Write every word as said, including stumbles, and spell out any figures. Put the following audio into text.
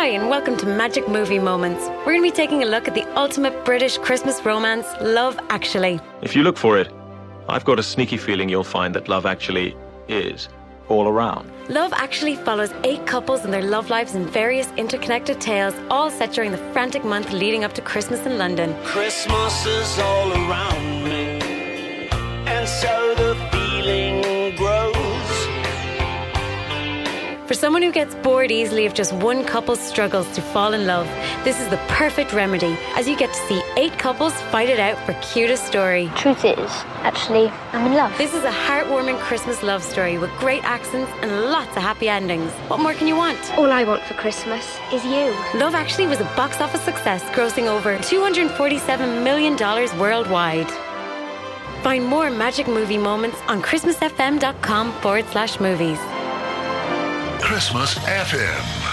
Hi, and welcome to Magic Movie Moments. We're going to be taking a look at the ultimate British Christmas romance, Love Actually. If you look for it, I've got a sneaky feeling you'll find that Love Actually is all around. Love Actually follows eight couples and their love lives in various interconnected tales, all set during the frantic month leading up to Christmas in London. Christmas is all around me, and so the feeling grows. For someone who gets bored easily if just one couple struggles to fall in love, this is the perfect remedy, as you get to see eight couples fight it out for cutest story. Truth is, actually, I'm in love. This is a heartwarming Christmas love story with great accents and lots of happy endings. What more can you want? All I want for Christmas is you. Love Actually was a box office success, grossing over two hundred forty-seven million dollars worldwide. Find more Magic Movie Moments on christmasfm.com forward slash movies. Christmas F M.